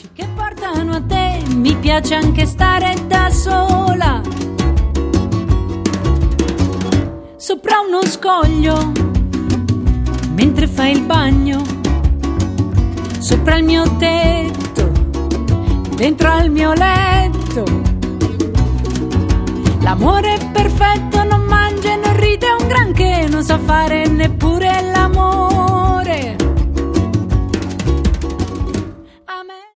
che portano a te, mi piace anche stare da sola sopra uno scoglio mentre fai il bagno, sopra il mio tetto, dentro al mio letto. L'amore è perfetto